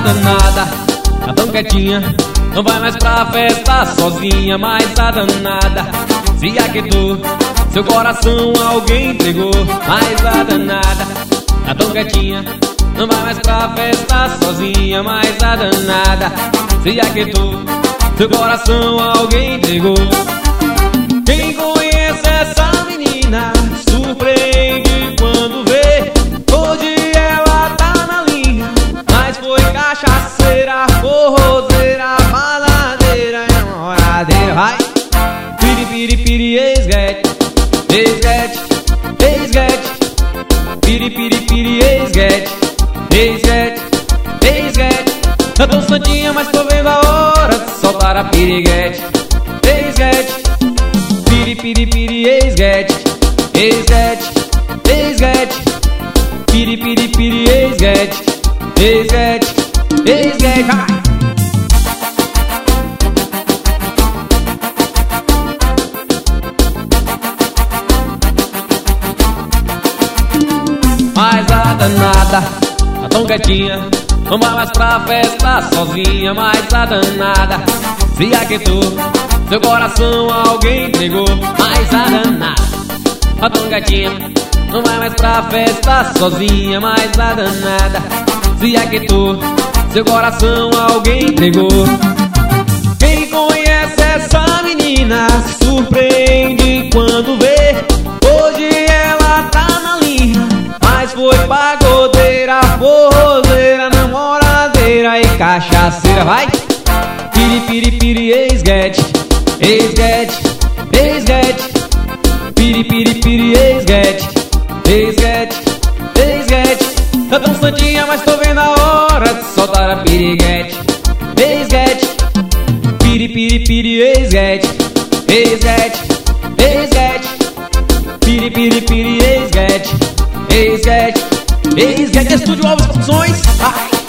danada tá tão quietinha, não vai mais pra festa sozinha. Mas a danada se aquietou, seu coração alguém entregou. Mas a danada tá tão quietinha, não vai mais pra festa sozinha. Mas a danada se aquietou, seu coração alguém entregou. Quem conhece essa menina surpreende quando vê. Hoje ela tá na linha, mas foi cachaceira, forrozeira, baladeira e namoradeira. Vai! Piri, piri, piri, esguete, esguete, esguete. Piri, piri, piri, esguete, esguete, esguete. Tá tão santinha, mas tô vendo a hora de soltar a piriguete. Esguete, piri, piri, piri, esguete, esguete, esguete. Piri, piri, piri, esguete, esguete, esguete. Vai! Mas a danada tá tão quietinha, não vai mais pra festa sozinha. Mas a danada se aquietou, seu coração alguém entregou. Mas a danada tá tão quietinha, não vai mais pra festa sozinha. Mas a danada se aquietou, seu coração alguém entregou. Quem conhece essa menina se surpreende quando vê. Hoje ela tá na linha, mas foi pagodeira, forrozeira, namoradeira e cachaceira. Vai! Piri, piri, piri, esguete, esguete, esguete. Piri, piri, piri, esguete, esguete, esguete. Tá tão santinha, mas tô vendo a hora de soltar a piriguete. Esguete, piri, piri, piri, esguete, esguete, esguete. Piri, piri, piri, esguete, esguete, esguete. Estúdio Alves Produções.